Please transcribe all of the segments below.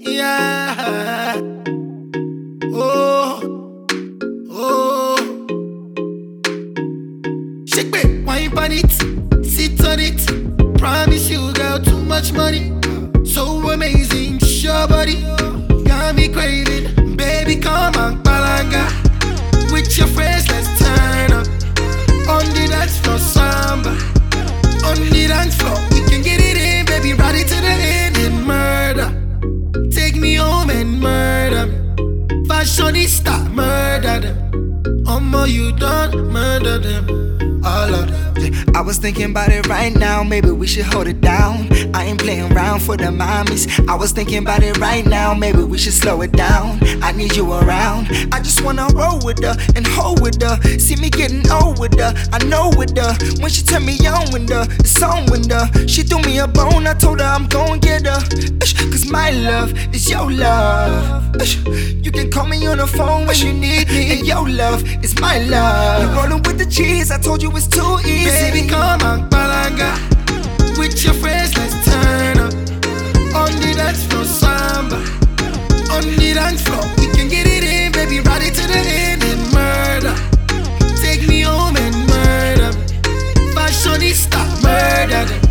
Yeah. Oh, oh. Shake me, wine on it, sit on it. Promise you, girl, too much money. So amazing, your body got me craving. Baby, come on, balanga. With your friends, let's turn up. On the dance floor, samba. On the dance floor, we can get it in, baby. Ride it to the end and murder. Take me home and murder me. Fashionista, murder them. You done murder them, all of them. I was thinking about it right now, maybe we should hold it down. I ain't playing around for the mommies. I was thinking about it right now, maybe we should slow it down. I need you around. I just wanna roll with her and hold with her. See me getting old with her, I know with her. When she turned me on with her, it's on with her. She threw me a bone, I told her I'm gon' get her. Cause my love is your love. You can call me on the phone when you need me. And your love is my love. You're rolling with the cheese, I told you it's too easy. Baby, come on, balanga. With your friends, let's turn up. On the dance floor, samba. On the dance floor, we can get it in, baby. Ride it to the end and murder. Take me home and murder me. Fashionista, murder them.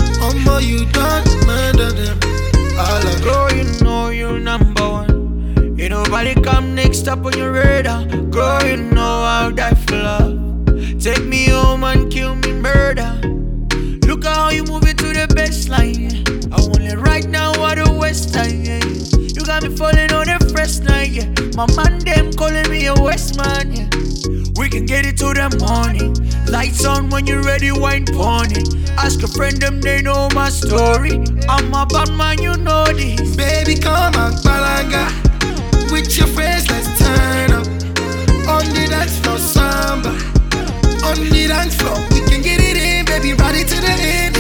You done murder them. All of them. Girl, you know you're number one. Ain't nobody come next up on your radar. Girl, you know I'll die for love. Take me home and kill me murder. Look at how you move it to the baseline, yeah. I want it right now at the west side, yeah. You got me falling on the first night, yeah. My man them calling me a West man, yeah. We can get it to the morning. Lights on when you're ready, wine pony. Ask a friend them, they know my story. I'm a bad man, you know this. Baby, come on, balanga. With your friends, let's turn up. On the dance floor, samba. On the dance floor, we can get it in, baby. Ride it to the end.